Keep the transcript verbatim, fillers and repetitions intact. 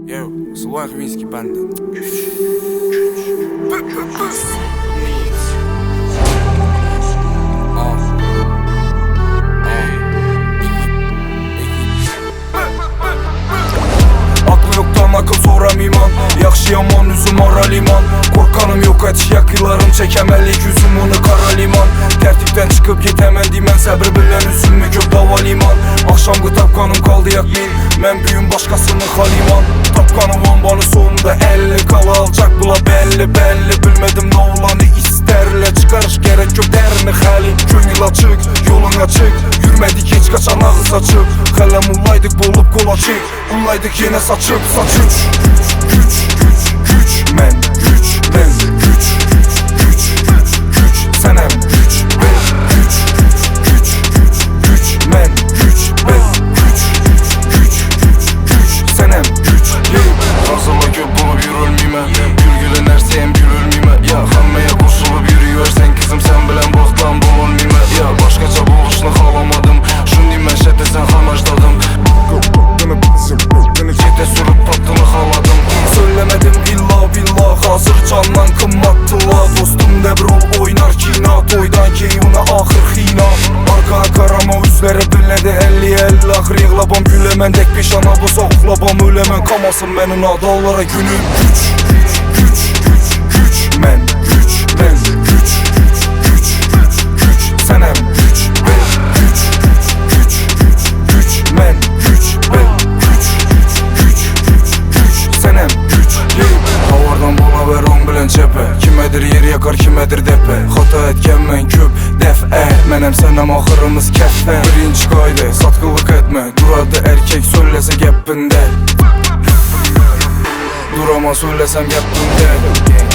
Yo, Слуан Хвинский банда. Aklı yoktan akıl soram iman. Yaxşı yaman üzüm ara liman. Korkanım yok et yakılarım çekemelik yüzüm onu kara liman. Tertipten çıkıp gitemem dimen səbir bilen üzümü gök dava liman. Akşamgı tapkanım kaldı yakmin. Mən büyüm başkasının haliman. Tapkanım vambanı sonunda elli kala alacak bula belli belli. Bilmedim ne olanı isterle. Çıkarış gerek yok derini xəli. Gönül açık yolun açık. Yürmedik hiç kaçan ağız açıp. Xələm ulaydık bolup kol açık. Ulaydık yine saçıp saçıp. Güç güç güç güç men güç men güç güç güç güç güç senem güç ben güç güç güç güç güç men güç ben güç güç güç güç güç senem güç. Hazırla köp bulup yürülmeyme. Gülgülün erseyim gülülmeyme. Ya hammeye koşulup yürüyorsen kızım sen bilen boktan bulunmayma. Ya başkaça buluşunu halamadım. Şunu meşete sen hamaçladım. Çete sürüp pattını haladım. Söylemedim illa billah hazır candan kımmattıla. Dostum devrol oynar kina. Toydan keyuna ahır xina. Arkana karama üzleri bilnedi elli elli. Ahır yığlabam gülemən dek pişana bu soğuqlabam ölemən. Kamasın benim adallara günüm. Güç güç güç güç güç men güç men güç güç güç güç güç senem güç ben güç güç güç güç güç men güç ben güç güç güç güç güç senem güç. Havardan bana ver on bilen çepe. Kimedir yer yakar kimedir depe. Hata etken men köp def'e. Menem senem ahırımız kəffe. Birinci qayda satqılıq etme. Duradı erkek söylese gəppinde. Durama söylesem gəppinde.